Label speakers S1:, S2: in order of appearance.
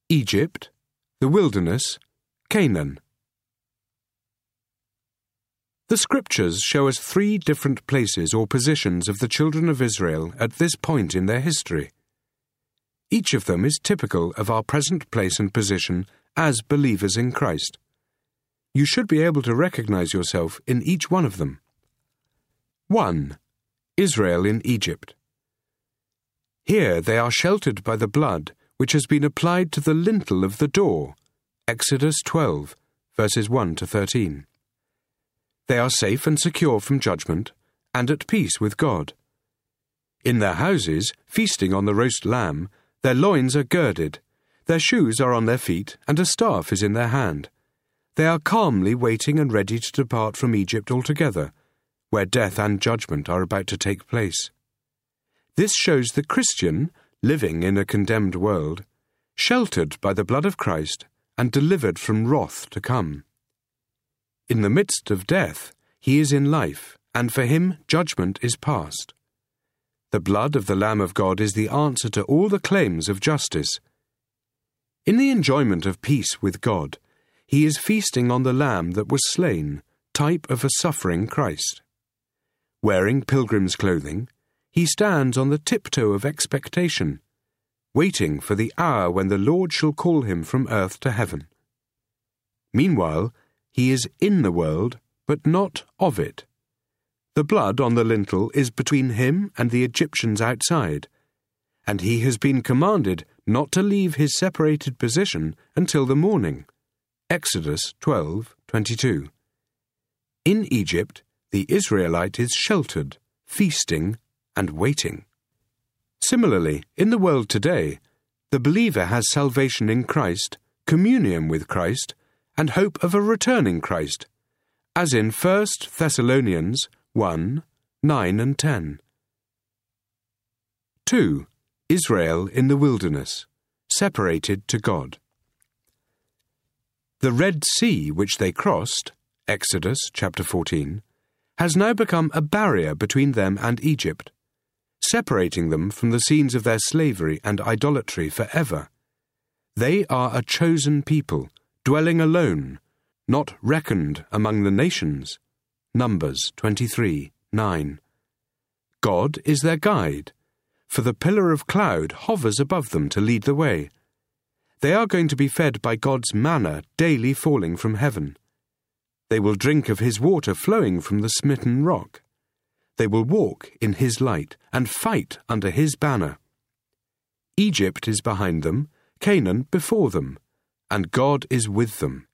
S1: Egypt, the wilderness, Canaan. The Scriptures show us 3 different places or positions of the children of Israel at this point in their history. Each of them is typical of our present place and position as believers in Christ. You should be able to recognize yourself in each one of them. 1. Israel in Egypt. Here they are sheltered by the blood which has been applied to the lintel of the door, Exodus 12, verses 1 to 13. They are safe and secure from judgment, and at peace with God. In their houses, feasting on the roast lamb, their loins are girded, their shoes are on their feet, and a staff is in their hand. They are calmly waiting and ready to depart from Egypt altogether, where death and judgment are about to take place. This shows the Christian, living in a condemned world, sheltered by the blood of Christ and delivered from wrath to come. In the midst of death, he is in life, and for him judgment is past. The blood of the Lamb of God is the answer to all the claims of justice. In the enjoyment of peace with God, he is feasting on the Lamb that was slain, type of a suffering Christ. Wearing pilgrim's clothing, he stands on the tiptoe of expectation, waiting for the hour when the Lord shall call him from earth to heaven. Meanwhile, he is in the world, but not of it. The blood on the lintel is between him and the Egyptians outside, and he has been commanded not to leave his separated position until the morning. Exodus 12:22. In Egypt, the Israelite is sheltered, feasting, and waiting. Similarly, in the world today, the believer has salvation in Christ, communion with Christ, and hope of a returning Christ, as in 1 Thessalonians 1, 9 and 10. 2. Israel in the wilderness, separated to God. The Red Sea which they crossed, Exodus chapter 14, has now become a barrier between them and Egypt, separating them from the scenes of their slavery and idolatry forever. They are a chosen people, dwelling alone, not reckoned among the nations. Numbers 23:9. God is their guide, for the pillar of cloud hovers above them to lead the way. They are going to be fed by God's manna daily falling from heaven. They will drink of his water flowing from the smitten rock. They will walk in his light and fight under his banner. Egypt is behind them, Canaan before them, and God is with them.